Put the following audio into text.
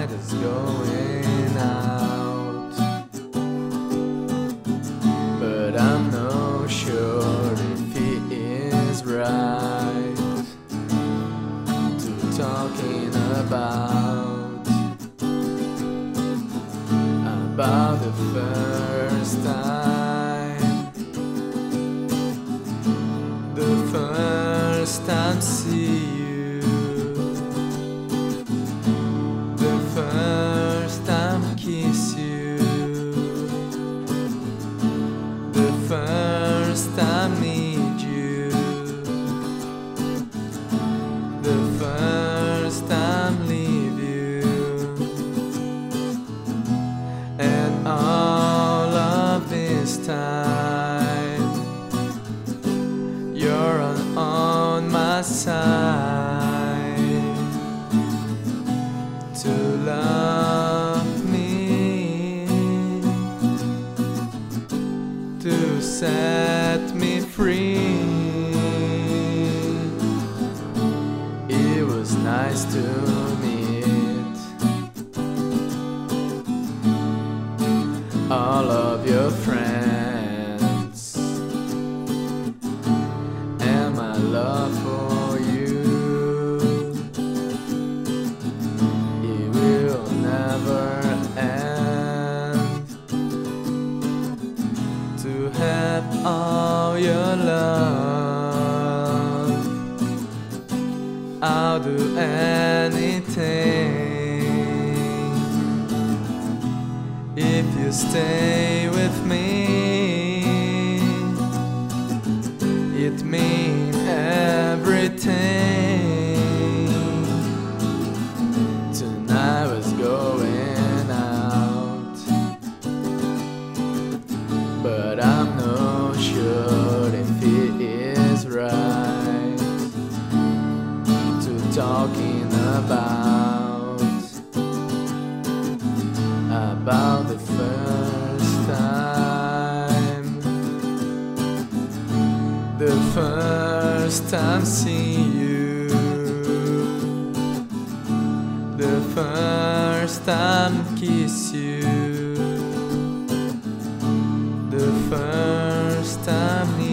night is going out, but I'm not sure if he is right to talking about the first time, the first time see you, the first time kiss you, the first time need you, the first time leave you, and all of this time you're on my side to love me, to set me free. It was nice to meet all of your friends, and my love for you, it will never end. To have all your love, I'll do anything if you stay with me. It means everything. Tonight was going out, but I'm not sure if it is right to talking about the first time, the first time see you, the first time kiss you, the first time